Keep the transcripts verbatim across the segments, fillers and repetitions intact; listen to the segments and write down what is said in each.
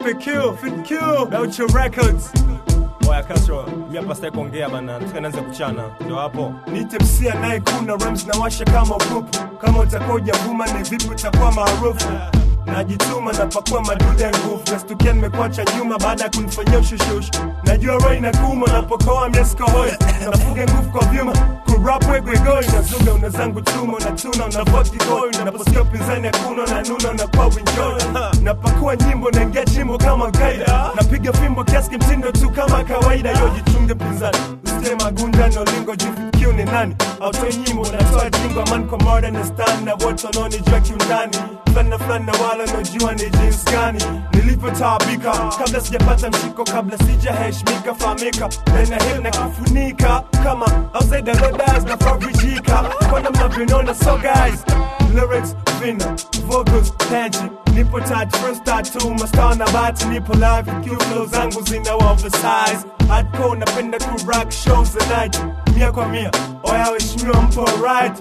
F Q, Fit Q, Douche Records. Oya Castro, mimi hapa sitaki kuongea bana, nataka nianze kuchana. Ndio hapo. Niite msia naye kuna rhymes na washa kama upupu. Kama utakoja vuma ni vipi utakuwa maarufu. Najituma na pakua madude nguvu. Nastukia nimekuacha nyuma baada ya kunifanyia ushushush. Najua roho inakuuma napokoa miesko hoi. Nafuga nguvu kwa vyuma. Kurap wegwe goi nazuga unazangu tumo na tuna unavoti goi. Naposikia upinzani hakuna na nuna na kwa enjoy. Napakua nyimbo na ingia chimbo kama kaida. Napiga fimbo kiasi kimtindo tu kama kawaida. Yo jichunge pinzani. Usite magunda no lingo jifikiu ni nani. Autoi nyimbo natoa jingo aman kwa murder na stand. Na woto noni jua kiundani. Flana flana wala nojua ni jeans gani. Nilipotaabika kabla sijapata mshiko, kabla sijaheshimika famika. Nena hili na kufunika kama outside the rodas na fabricika. Kwa namna vinona so guys, lyrics, vina, vocals, tangy. Nipo touch, first tattoo, mastar na bati. Nipo live, Q flow zangu zina oversize. Hardcore napenda ku rock shows the night. Mia kwa mia, oya weshimiwa mpo right.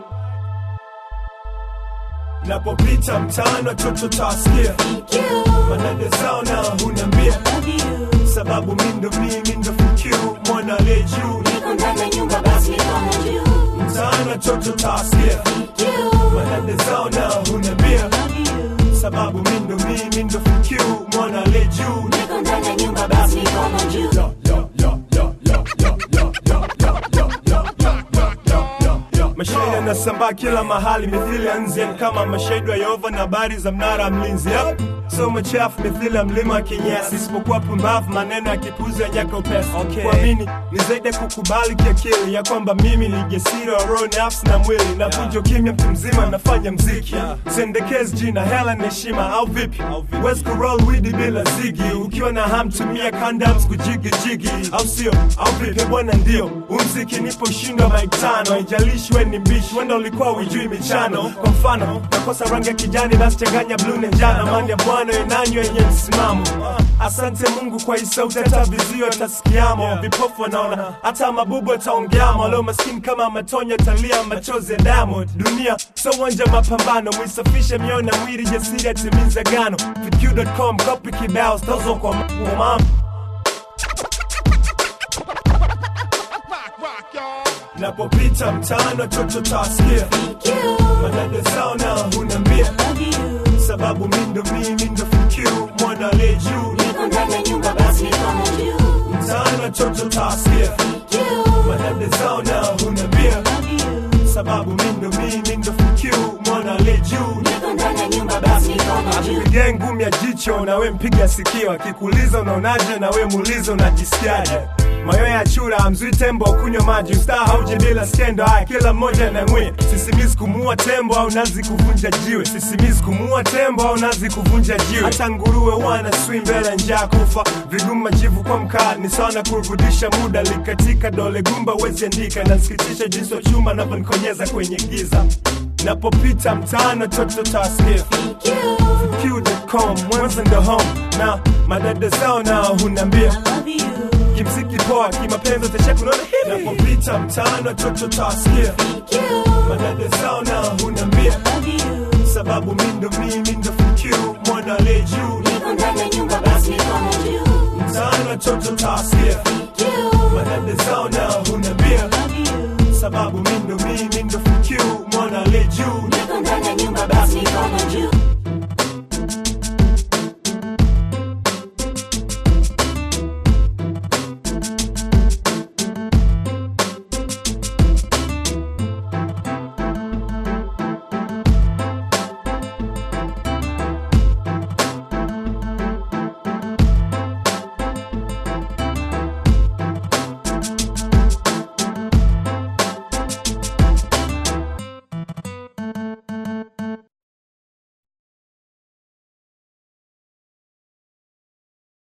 Napopita mtaani watoto tawasikia. Manade zao na hunambia sababu mindo mimi ndo F Q, mwana le juu. Niko ndani ya nyumba basi niko na juu. Mtaani watoto tawasikia. Manade zao na hunambia sababu mindo mimi ndo F Q, mwana le juu. Niko ndani ya nyumba basi niko na juu. Yo yo yo yo yo yo yo yo yo yo Mashahidi yanasambaa kila mahali mithili ya nzian. Kama mashahidi wa Yehova na habari za mnara mlinzi. Yep. So machafu mithili ya mlima kinyasi. Isipokuwa pumbavu maneno ya kipuzi ya nyaka upesi. Okay. Kuamini ni zaidi ya kukubali kiakili ya kwamba mimi ni jasiri wa roho, nafsi na mwili. Na vunjo kimya mtu mzima nafanya mziki. Yeah. Sendekezi jina hela na heshima au vipi? West roll widi bila zigi. Ukiwa na ham tumia condoms kujigi jigi. Au sio? Au vipi bwana ndio. Umziki nipo shindo mic tano. Haijalishi we ni mbishi, wenda ulikuwa ujui michano. Kwa mfano, nakosa rangi ya kijani basi changanya blue na njano. Mani ya bwana inanyo yenye msimamo. Asante Mungu kwa hii sauti hata vizio atasikiamo. Vipofu wanaona, hata mabubu wataongeamo. Leo maskini kama matonya talia machozi ya damu. Dunia, so wanja mapambano. Mwisafishe mioyo na mwili jasiri atimiza gano. Fit Q dot com, copy kibao, stozo kwa mama. Napopita mtaani watoto tawasikia. Manade zao na hunambia sababu mindo mimi ndo F Q, mwana le juu. Niko ndani ya nyumba basi niko na juu. Mtaani watoto tawasikia. Manade zao na hunambia sababu mindo mimi ndo F Q, mwana le juu. Niko ndani ya nyumba basi niko na juu. Apige ngumi ya jicho na we mpiga sikio. Akikuuliza unaonaje na we muulize unajisikiaje. Mayo ya chura amzui tembo kunywa maji. Ustaa hauje bila skendo. Haya kila mmoja na ngwe. Sisimizi kumuua tembo au nazi kuvunja jiwe. Sisimizi kumuua tembo au nazi kuvunja jiwe. Hata nguruwe wana swim mbele njaa kufa. Vigumu majivu kwa mkaa ni sana kurudisha muda. Likatika dole gumba wezi andika. Nasikitisha jinsi wa chuma na vanikonyeza kwenye giza. Napopita mtaani watoto tawasikia. F Q dot com, Mwanza ndo home. Na madada zao na hunambia kimziki poa, kimapenzi tasha kunaona hili. Napopita mtaani watoto tawasikia. Madada zao na hunambia sababu mindo mimi ndo F Q, mwana le juu. Niko ndani ya nyumba basi niko na juu. Mtaani watoto tawasikia. Madada zao na hunambia sababu mindo mimi ndo F Q, mwana le juu. Niko ndani ya nyumba basi niko na juu.